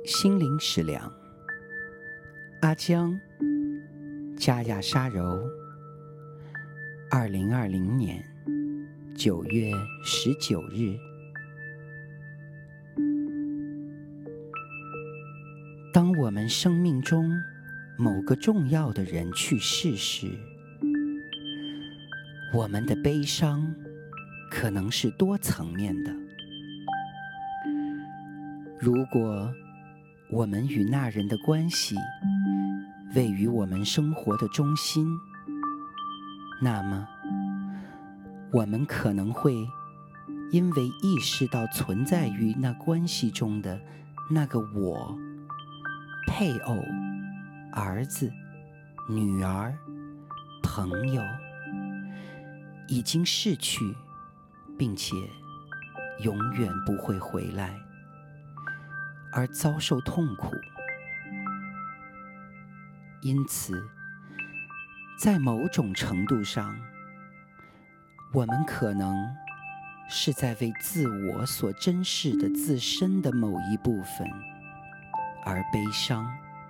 心灵食粮，阿江，加亚沙柔，2020年9月19日。当我们生命中某个重要的人去世时，我们的悲伤可能是多层面的。如果我们与那人的关系位于我们生活的中心，那么我们可能会因为意识到存在于那关系中的那个我、配偶、儿子、女儿、朋友已经逝去，并且永远不会回来，而遭受痛苦。因此，在某种程度上，我们可能是在为自我所珍视的自身的某一部分而悲伤，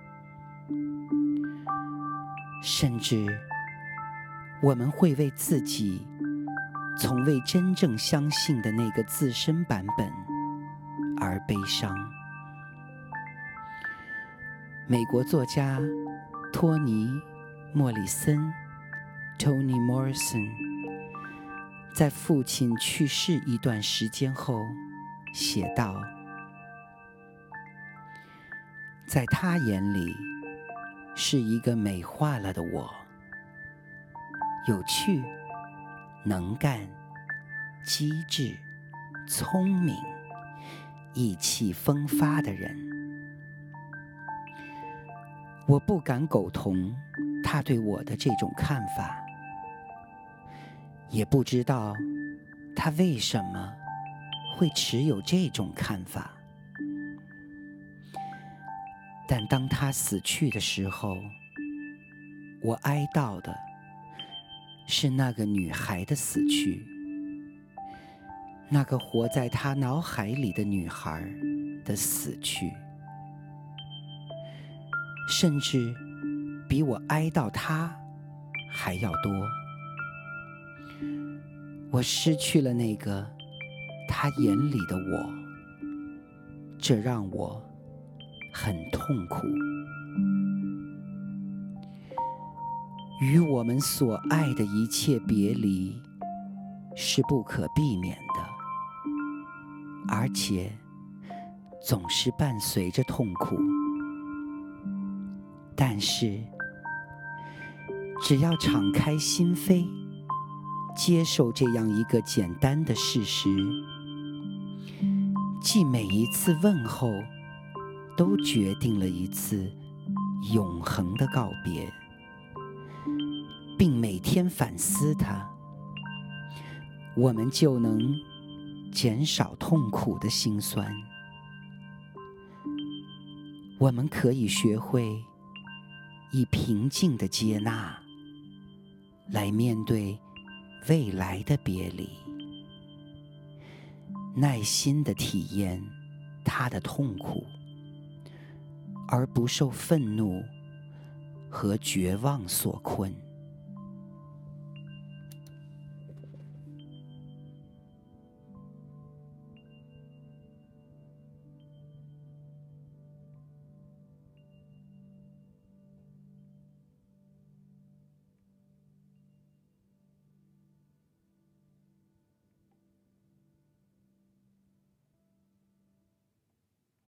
甚至我们会为自己从未真正相信的那个自身版本而悲伤。美国作家托尼·莫里森 （Toni Morrison） 在父亲去世一段时间后写道：在他眼里是一个美化了的我，有趣、能干、机智、聪明、意气风发的人。我不敢苟同他对我的这种看法，也不知道他为什么会持有这种看法。但当他死去的时候，我哀悼的是那个女孩的死去，那个活在他脑海里的女孩的死去，甚至比我哀悼他还要多。我失去了那个他眼里的我，这让我很痛苦。与我们所爱的一切别离是不可避免的，而且总是伴随着痛苦。但是只要敞开心扉，接受这样一个简单的事实，即每一次问候都决定了一次永恒的告别，并每天反思它，我们就能减少痛苦的辛酸。我们可以学会以平静的接纳来面对未来的别离，耐心地体验他的痛苦，而不受愤怒和绝望所困。